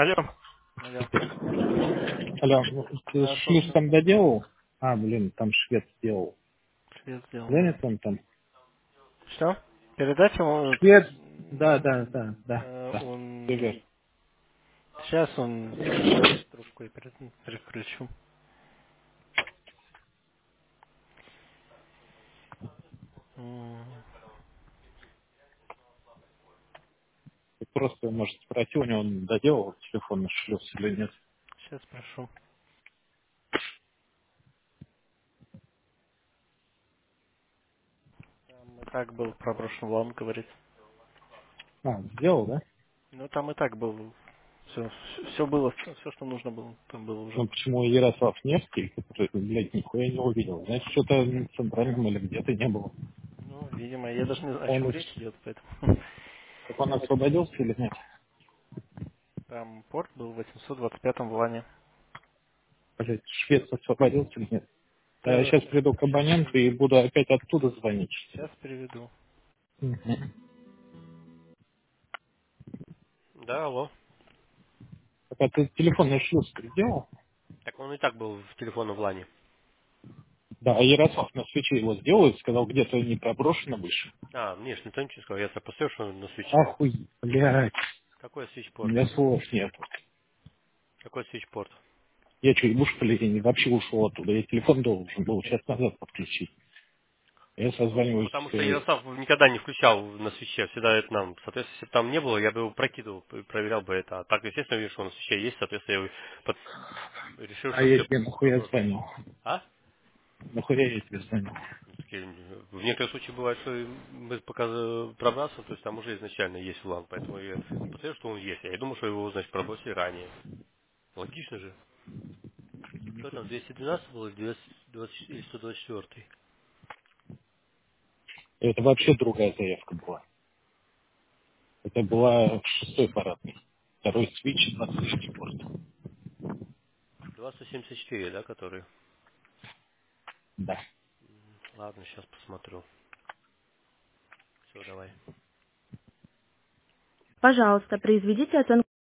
Алло. Алло. Алло, ну, ты Да, шлюз слушаю. там доделал? А, блин, там швед сделал. Швед сделал, да. Занят он там? Что? Передать ему, Швед? Да, да, да, да, да. он... Привет. Сейчас он трубку и переключу. Ты просто, может, спроси у него, он доделал телефонный шлюз или нет. Сейчас спрошу. Там и так был проброшен лом, говорит. А, сделал, да? Ну, там и так был. Все было, все, что нужно было, там было уже. Ну, почему Ярослав Невский, который, блядь, нихуя не увидел? Значит, что-то на центральном или где-то не было. Ну, видимо, я даже не знаю, о Он, чем уж- речь идет, поэтому. так он освободился или нет? Там порт был в 825-м в Лане. Блядь, швед освободился или нет? А я Да, сейчас приду к сейчас абоненту и переведу. буду опять оттуда звонить. Сейчас переведу. Мгм. Да, алло. Так, а ты телефонный шлюз сделал? Так он и так был в телефонном плане. Да, а Ярослав на свече его сделал и сказал, где-то не проброшено выше. А, мне ж никто ничего сказал, я так поставил, что на свече. Ахуй, блядь, Какой у свечпорт? меня слов нет. Какой свечпорт? Я что, ебуш или вообще ушел оттуда? Я телефон должен был час назад подключить. Я Ну, созваниваюсь. потому что Ярослав никогда не включал на свече, всегда это нам. Соответственно, если бы там не было, я бы его прокидывал, проверял бы это. А так, естественно, вижу, что он на свече есть, соответственно, я решил, А что я все тебе нахуя проброшено. звонил? А? Нахуя я тебе звонил? Ну, такие, в некоторых случаях бывает, что и мы пока пробрасываем, то есть там уже изначально есть улан, поэтому я посмотрел, что он есть. Я думаю, что его, значит, пробросили ранее. Логично же. Что там, 212 был или 220 или 124? Это вообще другая заявка была. Это была шестой парадный. Второй свич на свече просто. 274, да, который? Да. Ладно, сейчас посмотрю. Все, давай. Пожалуйста, произведите оценку